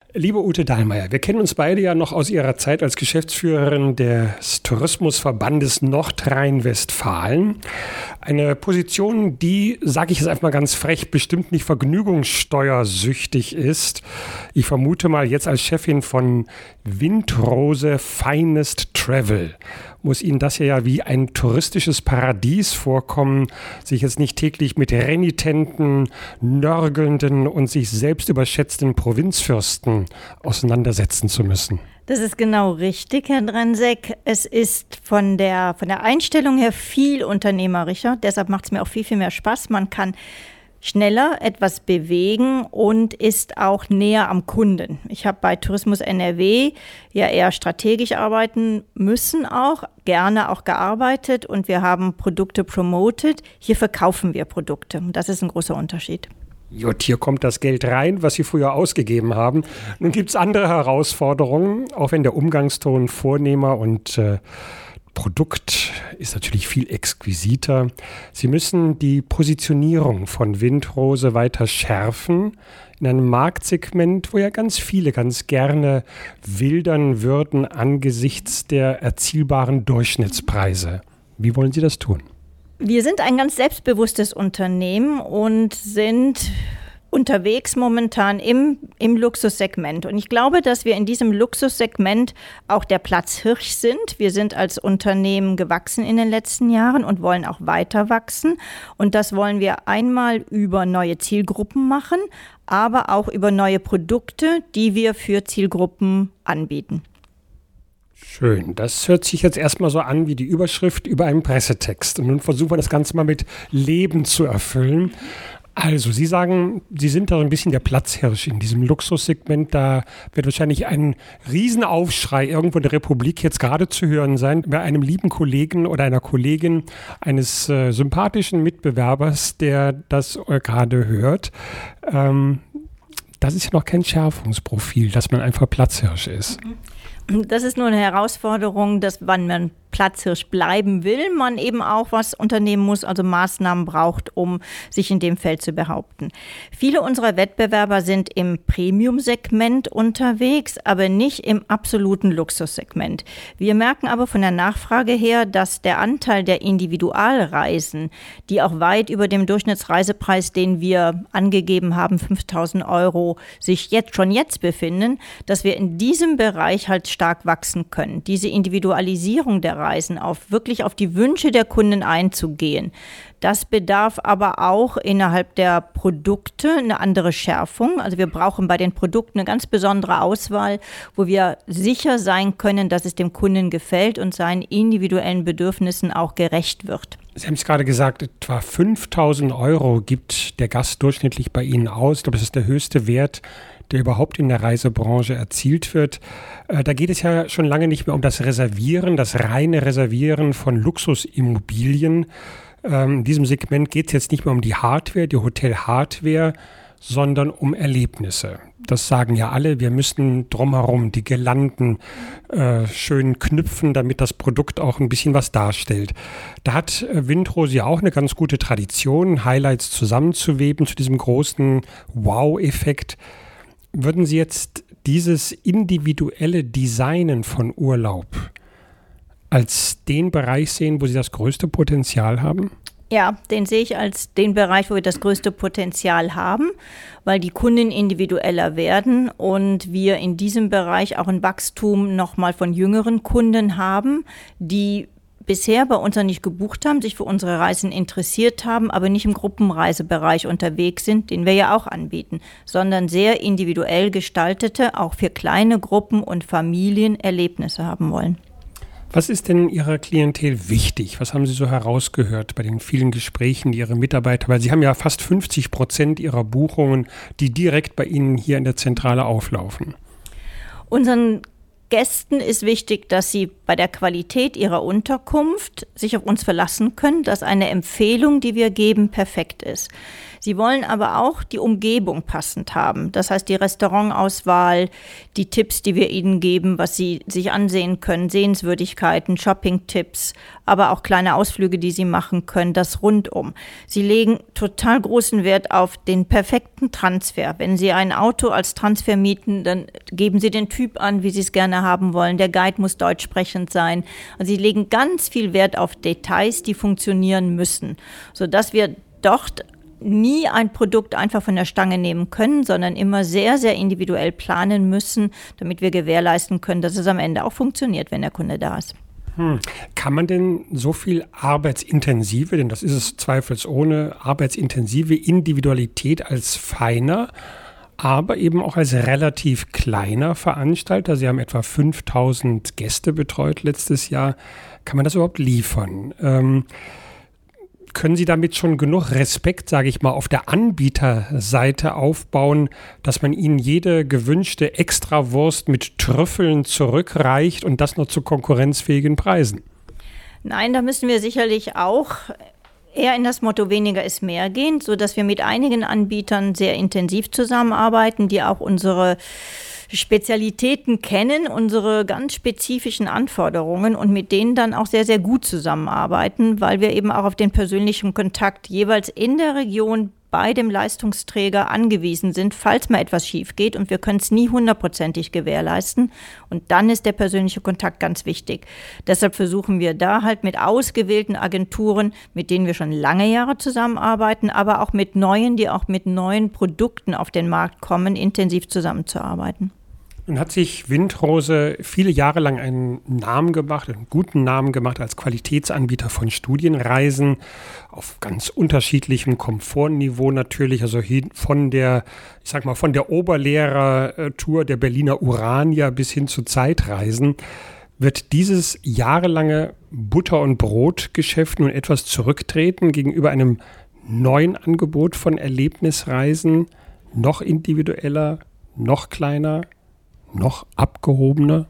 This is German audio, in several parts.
Liebe Ute Dahlmeier, wir kennen uns beide ja noch aus Ihrer Zeit als Geschäftsführerin des Tourismusverbandes Nordrhein-Westfalen. Eine Position, die, sage ich jetzt einfach mal ganz frech, bestimmt nicht vergnügungssteuersüchtig ist. Ich vermute mal, jetzt als Chefin von Windrose Finest Travel muss Ihnen das ja wie ein touristisches Paradies vorkommen, sich jetzt nicht täglich mit renitenten, nörgelnden und sich selbst überschätzten Provinzfürsten auseinandersetzen zu müssen. Das ist genau richtig, Herr Drenseck. Es ist von der Einstellung her viel unternehmerischer. Deshalb macht es mir auch viel, viel mehr Spaß. Man kann schneller etwas bewegen und ist auch näher am Kunden. Ich habe bei Tourismus NRW ja eher strategisch arbeiten müssen gerne auch gearbeitet und wir haben Produkte promoted. Hier verkaufen wir Produkte. Das ist ein großer Unterschied. Jut, hier kommt das Geld rein, was Sie früher ausgegeben haben. Nun gibt es andere Herausforderungen, auch wenn der Umgangston vornehmer und Produkt ist natürlich viel exquisiter. Sie müssen die Positionierung von Windrose weiter schärfen in einem Marktsegment, wo ja ganz viele ganz gerne wildern würden angesichts der erzielbaren Durchschnittspreise. Wie wollen Sie das tun? Wir sind ein ganz selbstbewusstes Unternehmen und sind unterwegs momentan im Luxussegment. Und ich glaube, dass wir in diesem Luxussegment auch der Platzhirsch sind. Wir sind als Unternehmen gewachsen in den letzten Jahren und wollen auch weiter wachsen. Und das wollen wir einmal über neue Zielgruppen machen, aber auch über neue Produkte, die wir für Zielgruppen anbieten. Schön. Das hört sich jetzt erstmal so an wie die Überschrift über einen Pressetext. Und nun versuchen wir das Ganze mal mit Leben zu erfüllen. Also, Sie sagen, Sie sind da so ein bisschen der Platzhirsch in diesem Luxussegment. Da wird wahrscheinlich ein Riesenaufschrei irgendwo in der Republik jetzt gerade zu hören sein bei einem lieben Kollegen oder einer Kollegin eines sympathischen Mitbewerbers, der das gerade hört. Das ist ja noch kein Schärfungsprofil, dass man einfach Platzhirsch ist. Das ist nur eine Herausforderung, dass wenn man Platzhirsch bleiben will, man eben auch was unternehmen muss, also Maßnahmen braucht, um sich in dem Feld zu behaupten. Viele unserer Wettbewerber sind im Premium-Segment unterwegs, aber nicht im absoluten Luxussegment. Wir merken aber von der Nachfrage her, dass der Anteil der Individualreisen, die auch weit über dem Durchschnittsreisepreis, den wir angegeben haben, 5.000 €, sich schon jetzt befinden, dass wir in diesem Bereich halt stark wachsen können. Diese Individualisierung der Reisen, wirklich auf die Wünsche der Kunden einzugehen. Das bedarf aber auch innerhalb der Produkte eine andere Schärfung. Also wir brauchen bei den Produkten eine ganz besondere Auswahl, wo wir sicher sein können, dass es dem Kunden gefällt und seinen individuellen Bedürfnissen auch gerecht wird. Sie haben es gerade gesagt, etwa 5.000 € gibt der Gast durchschnittlich bei Ihnen aus. Ich glaube, das ist der höchste Wert, der überhaupt in der Reisebranche erzielt wird. Da geht es ja schon lange nicht mehr um das Reservieren, das reine Reservieren von Luxusimmobilien. In diesem Segment geht es jetzt nicht mehr um die Hardware, die Hotel-Hardware, sondern um Erlebnisse. Das sagen ja alle, wir müssen drumherum die Girlanden schön knüpfen, damit das Produkt auch ein bisschen was darstellt. Da hat Windrose ja auch eine ganz gute Tradition, Highlights zusammenzuweben zu diesem großen Wow-Effekt. Würden Sie jetzt dieses individuelle Designen von Urlaub als den Bereich sehen, wo Sie das größte Potenzial haben? Ja, den sehe ich als den Bereich, wo wir das größte Potenzial haben, weil die Kunden individueller werden und wir in diesem Bereich auch ein Wachstum nochmal von jüngeren Kunden haben, die bisher bei uns noch nicht gebucht haben, sich für unsere Reisen interessiert haben, aber nicht im Gruppenreisebereich unterwegs sind, den wir ja auch anbieten, sondern sehr individuell gestaltete, auch für kleine Gruppen und Familien Erlebnisse haben wollen. Was ist denn Ihrer Klientel wichtig? Was haben Sie so herausgehört bei den vielen Gesprächen, die Ihre Mitarbeiter, weil Sie haben ja fast 50% Ihrer Buchungen, die direkt bei Ihnen hier in der Zentrale auflaufen. Unseren Gästen ist wichtig, dass sie bei der Qualität ihrer Unterkunft sich auf uns verlassen können, dass eine Empfehlung, die wir geben, perfekt ist. Sie wollen aber auch die Umgebung passend haben. Das heißt, die Restaurantauswahl, die Tipps, die wir ihnen geben, was sie sich ansehen können, Sehenswürdigkeiten, Shopping-Tipps, aber auch kleine Ausflüge, die sie machen können, das rundum. Sie legen total großen Wert auf den perfekten Transfer. Wenn Sie ein Auto als Transfer mieten, dann geben Sie den Typ an, wie Sie es gerne haben wollen. Der Guide muss deutsch sprechend sein. Und Sie legen ganz viel Wert auf Details, die funktionieren müssen, sodass wir dort nie ein Produkt einfach von der Stange nehmen können, sondern immer sehr, sehr individuell planen müssen, damit wir gewährleisten können, dass es am Ende auch funktioniert, wenn der Kunde da ist. Kann man denn so viel arbeitsintensive, denn das ist es zweifelsohne, arbeitsintensive Individualität als feiner, aber eben auch als relativ kleiner Veranstalter, Sie haben etwa 5000 Gäste betreut letztes Jahr, kann man das überhaupt liefern? Können Sie damit schon genug Respekt, sage ich mal, auf der Anbieterseite aufbauen, dass man Ihnen jede gewünschte Extrawurst mit Trüffeln zurückreicht und das noch zu konkurrenzfähigen Preisen? Nein, da müssen wir sicherlich auch eher in das Motto weniger ist mehr gehen, sodass wir mit einigen Anbietern sehr intensiv zusammenarbeiten, die auch unsere Spezialitäten kennen, unsere ganz spezifischen Anforderungen und mit denen dann auch sehr, sehr gut zusammenarbeiten, weil wir eben auch auf den persönlichen Kontakt jeweils in der Region bei dem Leistungsträger angewiesen sind, falls mal etwas schief geht und wir können es nie 100%ig gewährleisten und dann ist der persönliche Kontakt ganz wichtig. Deshalb versuchen wir da halt mit ausgewählten Agenturen, mit denen wir schon lange Jahre zusammenarbeiten, aber auch mit neuen, die auch mit neuen Produkten auf den Markt kommen, intensiv zusammenzuarbeiten. Nun hat sich Windrose viele Jahre lang einen Namen gemacht, einen guten Namen gemacht als Qualitätsanbieter von Studienreisen auf ganz unterschiedlichem Komfortniveau natürlich, also von der, ich sag mal, von der Oberlehrertour der Berliner Urania bis hin zu Zeitreisen. Wird dieses jahrelange Butter- und Brotgeschäft nun etwas zurücktreten gegenüber einem neuen Angebot von Erlebnisreisen, noch individueller, noch kleiner, noch abgehobener?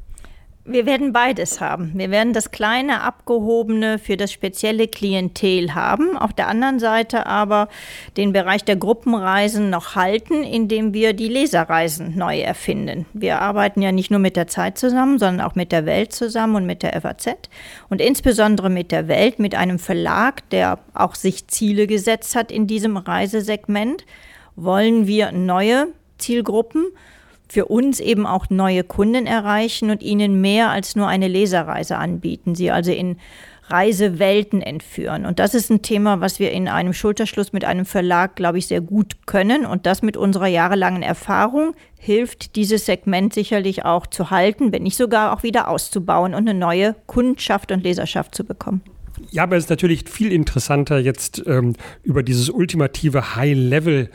Wir werden beides haben. Wir werden das kleine Abgehobene für das spezielle Klientel haben. Auf der anderen Seite aber den Bereich der Gruppenreisen noch halten, indem wir die Leserreisen neu erfinden. Wir arbeiten ja nicht nur mit der Zeit zusammen, sondern auch mit der Welt zusammen und mit der FAZ. Und insbesondere mit der Welt, mit einem Verlag, der auch sich Ziele gesetzt hat in diesem Reisesegment, wollen wir neue Zielgruppen für uns eben auch neue Kunden erreichen und ihnen mehr als nur eine Leserreise anbieten, sie also in Reisewelten entführen. Und das ist ein Thema, was wir in einem Schulterschluss mit einem Verlag, glaube ich, sehr gut können. Und das mit unserer jahrelangen Erfahrung hilft, dieses Segment sicherlich auch zu halten, wenn nicht sogar auch wieder auszubauen und eine neue Kundschaft und Leserschaft zu bekommen. Ja, aber es ist natürlich viel interessanter, jetzt über dieses ultimative High-Level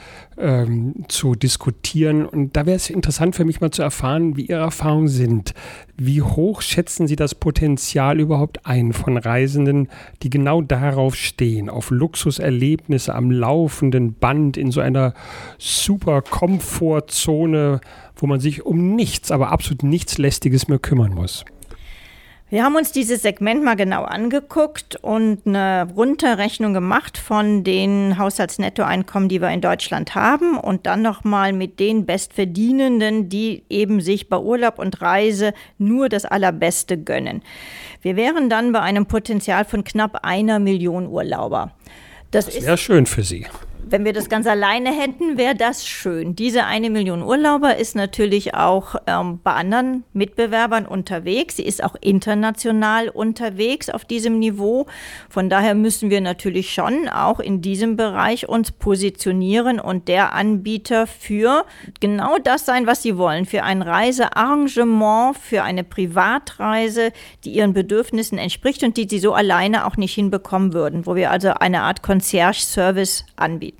zu diskutieren. Und da wäre es interessant für mich mal zu erfahren, wie Ihre Erfahrungen sind. Wie hoch schätzen Sie das Potenzial überhaupt ein von Reisenden, die genau darauf stehen, auf Luxuserlebnisse am laufenden Band in so einer super Komfortzone, wo man sich um nichts, aber absolut nichts Lästiges mehr kümmern muss? Wir haben uns dieses Segment mal genau angeguckt und eine Runterrechnung gemacht von den Haushaltsnettoeinkommen, die wir in Deutschland haben und dann nochmal mit den Bestverdienenden, die eben sich bei Urlaub und Reise nur das Allerbeste gönnen. Wir wären dann bei einem Potenzial von knapp 1 Million Urlauber. Das wäre schön für Sie. Wenn wir das ganz alleine hätten, wäre das schön. Diese 1 Million Urlauber ist natürlich auch bei anderen Mitbewerbern unterwegs. Sie ist auch international unterwegs auf diesem Niveau. Von daher müssen wir natürlich schon auch in diesem Bereich uns positionieren und der Anbieter für genau das sein, was sie wollen. Für ein Reisearrangement, für eine Privatreise, die ihren Bedürfnissen entspricht und die sie so alleine auch nicht hinbekommen würden, wo wir also eine Art Concierge-Service anbieten.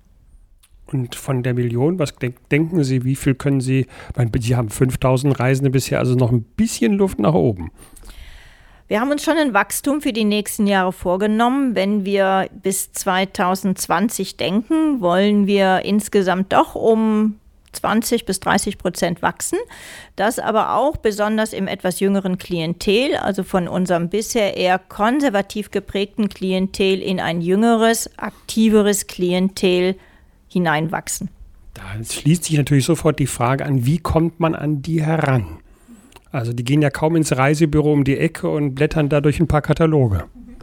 Und von der Million, was denken Sie, wie viel können Sie, Sie haben 5000 Reisende bisher, also noch ein bisschen Luft nach oben. Wir haben uns schon ein Wachstum für die nächsten Jahre vorgenommen. Wenn wir bis 2020 denken, wollen wir insgesamt doch um 20-30% wachsen. Das aber auch besonders im etwas jüngeren Klientel, also von unserem bisher eher konservativ geprägten Klientel in ein jüngeres, aktiveres Klientel hineinwachsen. Da schließt sich natürlich sofort die Frage an, wie kommt man an die heran? Also die gehen ja kaum ins Reisebüro um die Ecke und blättern da durch ein paar Kataloge.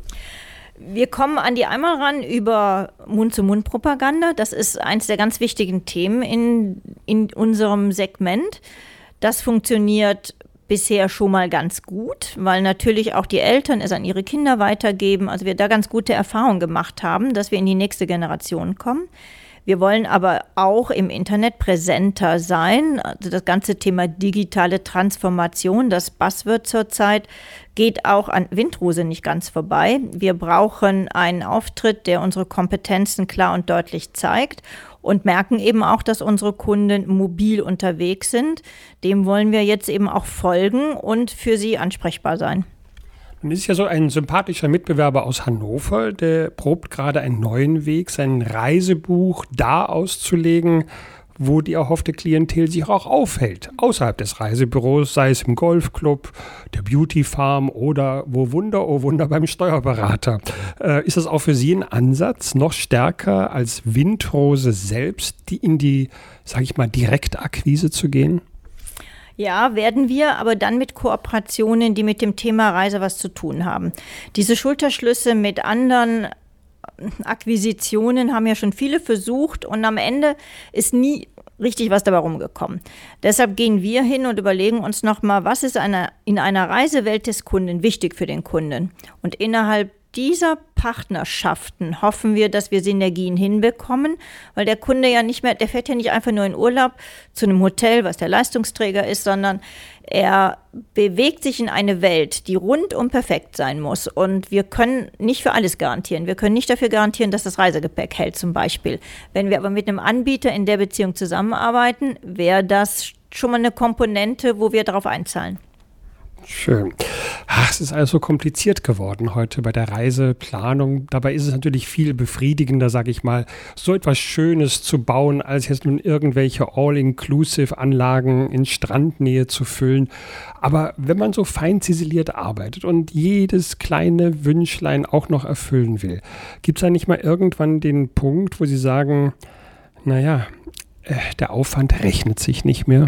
Wir kommen an die einmal ran über Mund-zu-Mund-Propaganda. Das ist eins der ganz wichtigen Themen in unserem Segment. Das funktioniert bisher schon mal ganz gut, weil natürlich auch die Eltern es an ihre Kinder weitergeben. Also wir da ganz gute Erfahrungen gemacht haben, dass wir in die nächste Generation kommen. Wir wollen aber auch im Internet präsenter sein. Also das ganze Thema digitale Transformation, das Buzzword zurzeit, geht auch an Windrose nicht ganz vorbei. Wir brauchen einen Auftritt, der unsere Kompetenzen klar und deutlich zeigt und merken eben auch, dass unsere Kunden mobil unterwegs sind. Dem wollen wir jetzt eben auch folgen und für sie ansprechbar sein. Nun ist ja so ein sympathischer Mitbewerber aus Hannover, der probt gerade einen neuen Weg, sein Reisebuch da auszulegen, wo die erhoffte Klientel sich auch aufhält, außerhalb des Reisebüros, sei es im Golfclub, der Beauty-Farm oder oh Wunder, beim Steuerberater. Ist das auch für Sie ein Ansatz, noch stärker als Windrose selbst in die, sage ich mal, Direktakquise zu gehen? Ja, werden wir, aber dann mit Kooperationen, die mit dem Thema Reise was zu tun haben. Diese Schulterschlüsse mit anderen Akquisitionen haben ja schon viele versucht und am Ende ist nie richtig was dabei rumgekommen. Deshalb gehen wir hin und überlegen uns nochmal, was ist in einer Reisewelt des Kunden wichtig für den Kunden. Und innerhalb dieser Partnerschaften hoffen wir, dass wir Synergien hinbekommen, weil der Kunde ja nicht mehr, der fährt ja nicht einfach nur in Urlaub zu einem Hotel, was der Leistungsträger ist, sondern er bewegt sich in eine Welt, die rundum perfekt sein muss. Und wir können nicht für alles garantieren. Wir können nicht dafür garantieren, dass das Reisegepäck hält zum Beispiel. Wenn wir aber mit einem Anbieter in der Beziehung zusammenarbeiten, wäre das schon mal eine Komponente, wo wir darauf einzahlen. Schön. Es ist alles so kompliziert geworden heute bei der Reiseplanung. Dabei ist es natürlich viel befriedigender, sage ich mal, so etwas Schönes zu bauen, als jetzt nun irgendwelche All-Inclusive-Anlagen in Strandnähe zu füllen. Aber wenn man so fein ziseliert arbeitet und jedes kleine Wünschlein auch noch erfüllen will, gibt es da nicht mal irgendwann den Punkt, wo Sie sagen, naja, der Aufwand rechnet sich nicht mehr?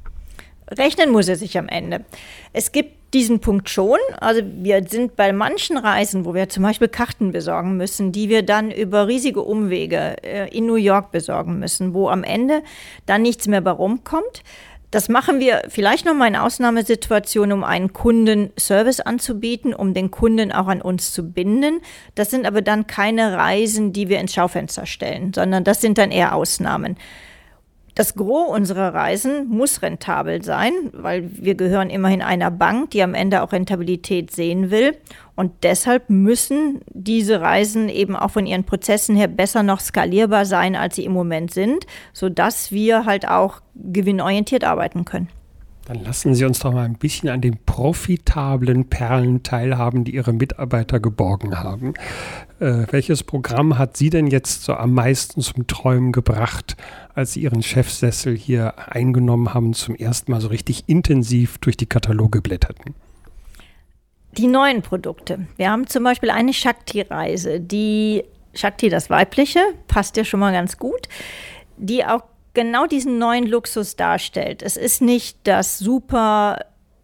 Rechnen muss er sich am Ende. Es gibt diesen Punkt schon. Also wir sind bei manchen Reisen, wo wir zum Beispiel Karten besorgen müssen, die wir dann über riesige Umwege in New York besorgen müssen, wo am Ende dann nichts mehr bei rumkommt. Das machen wir vielleicht nochmal in Ausnahmesituationen, um einen Kundenservice anzubieten, um den Kunden auch an uns zu binden. Das sind aber dann keine Reisen, die wir ins Schaufenster stellen, sondern das sind dann eher Ausnahmen. Das Gros unserer Reisen muss rentabel sein, weil wir gehören immerhin einer Bank, die am Ende auch Rentabilität sehen will. Und deshalb müssen diese Reisen eben auch von ihren Prozessen her besser noch skalierbar sein, als sie im Moment sind, sodass wir halt auch gewinnorientiert arbeiten können. Dann lassen Sie uns doch mal ein bisschen an den profitablen Perlen teilhaben, die Ihre Mitarbeiter geborgen haben. Welches Programm hat Sie denn jetzt so am meisten zum Träumen gebracht, als Sie Ihren Chefsessel hier eingenommen haben, zum ersten Mal so richtig intensiv durch die Kataloge blätterten? Die neuen Produkte. Wir haben zum Beispiel eine Shakti-Reise, die Shakti, das Weibliche, passt ja schon mal ganz gut, die auch genau diesen neuen Luxus darstellt. Es ist nicht das super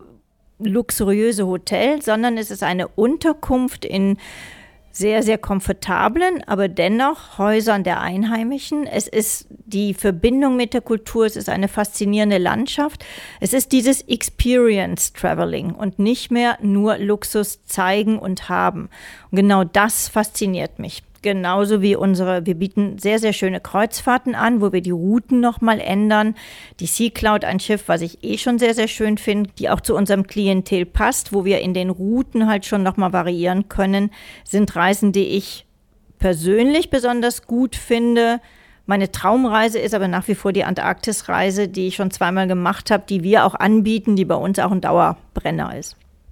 luxuriöse Hotel, sondern es ist eine Unterkunft in sehr, sehr komfortablen, aber dennoch Häusern der Einheimischen. Es ist die Verbindung mit der Kultur, es ist eine faszinierende Landschaft. Es ist dieses Experience Traveling und nicht mehr nur Luxus zeigen und haben. Und genau das fasziniert mich. Genauso wie wir bieten sehr, sehr schöne Kreuzfahrten an, wo wir die Routen nochmal ändern. Die Sea Cloud, ein Schiff, was ich schon sehr, sehr schön finde, die auch zu unserem Klientel passt, wo wir in den Routen halt schon nochmal variieren können, sind Reisen, die ich persönlich besonders gut finde. Meine Traumreise ist aber nach wie vor die Antarktisreise, die ich schon zweimal gemacht habe, die wir auch anbieten, die bei uns auch ein Dauerbrenner ist.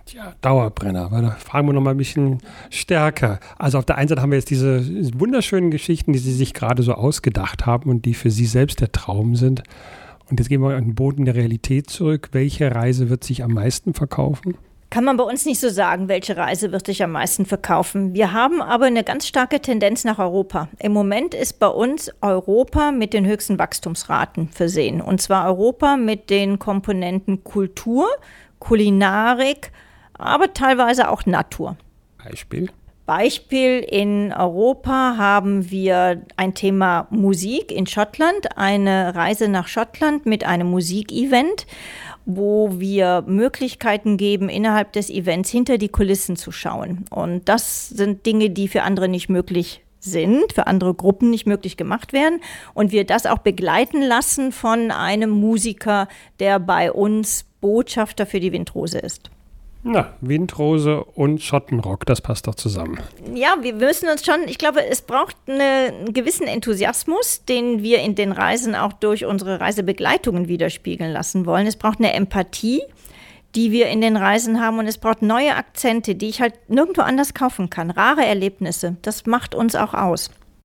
Tja, Dauerbrenner, weil da fragen wir noch mal ein bisschen stärker. Also auf der einen Seite haben wir jetzt diese wunderschönen Geschichten, die Sie sich gerade so ausgedacht haben und die für Sie selbst der Traum sind. Und jetzt gehen wir an den Boden der Realität zurück. Welche Reise wird sich am meisten verkaufen? Kann man bei uns nicht so sagen, welche Reise wird sich am meisten verkaufen. Wir haben aber eine ganz starke Tendenz nach Europa. Im Moment ist bei uns Europa mit den höchsten Wachstumsraten versehen. Und zwar Europa mit den Komponenten Kultur, Kulinarik, aber teilweise auch Natur. Beispiel, in Europa haben wir ein Thema Musik in Schottland, eine Reise nach Schottland mit einem Musikevent, wo wir Möglichkeiten geben, innerhalb des Events hinter die Kulissen zu schauen. Und das sind Dinge, die für andere nicht möglich sind, für andere Gruppen nicht möglich gemacht werden. Und wir das auch begleiten lassen von einem Musiker, der bei uns Botschafter für die Windrose ist. Na, Windrose und Schottenrock, das passt doch zusammen. Ja, wir müssen uns schon, ich glaube, es braucht einen gewissen Enthusiasmus, den wir in den Reisen auch durch unsere Reisebegleitungen widerspiegeln lassen wollen. Es braucht eine Empathie, die wir in den Reisen haben, und es braucht neue Akzente, die ich halt nirgendwo anders kaufen kann. Rare Erlebnisse, das macht uns auch aus.